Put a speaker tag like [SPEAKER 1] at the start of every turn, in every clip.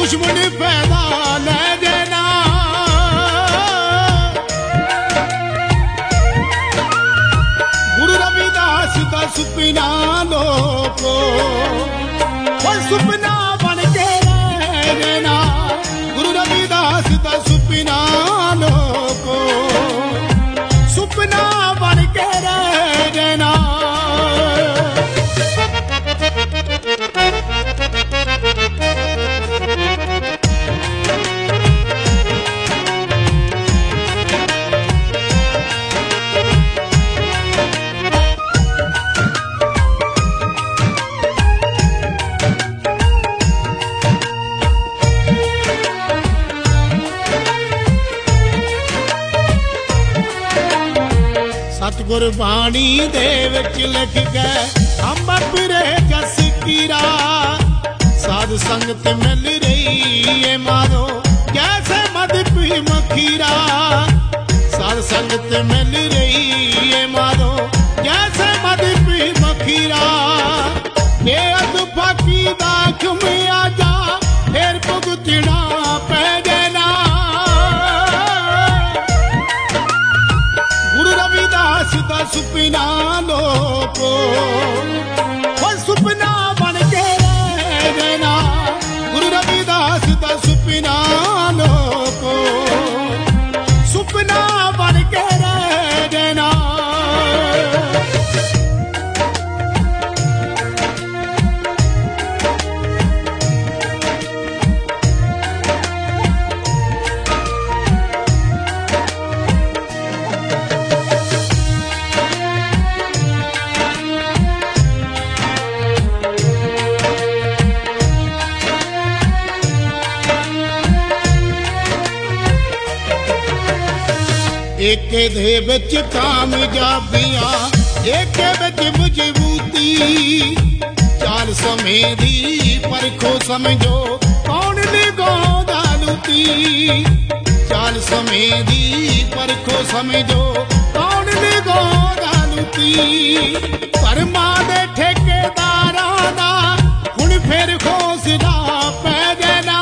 [SPEAKER 1] दुश्मन पैदा ले देना। गुरु रविदास का सुपना लोको सुपना बन के रह देना। गुरु रविदास का सुपना लोको सुपना बन के रह देना। गुरबाणी दे विच लिख गए अंब फिरे जस कीरा। साध संगत मिल रही है मारो जैसे मद पी मखीरा। साध संगत मिल रही है मारो जैसे मद पी मखीरा। बेअद फाकी दा चुम आजा फिर भुगतना पै देना। गुरु रविदास का सुपना लोको सुपना बन के रह देना। गुरु रविदास का सुपना लोको सुपना बन के रह देना। एक दे विच कामयाबियां एक विच मजबूती। चाल समय दी परखो समझो कौन निगाह लुटी। चाल समय दी परखो समझो कौन निगाह लुटी। परमा दे ठेकेदारां दा हुण फिर खोसदा पै देना।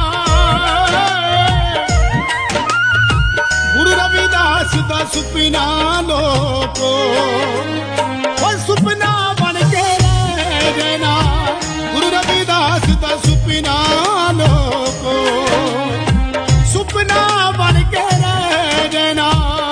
[SPEAKER 1] रविदास का सुपना लोको सुपना बन के रह देना। गुरु रविदास का सुपना लोको सुपना बन के रह देना।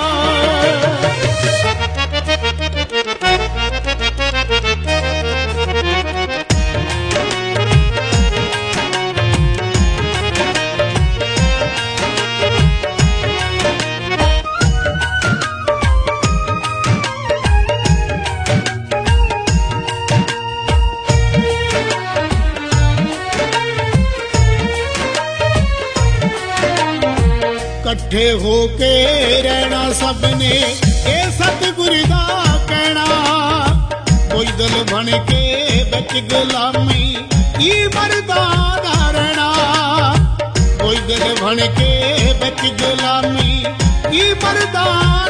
[SPEAKER 1] कट्ठे होके रहना सबने ये सतगुरु दा कहना। कोई दिल बन के बिच गुलामी की मरदा रहना। कोई दिल बन के बिच गुलामी की मरदा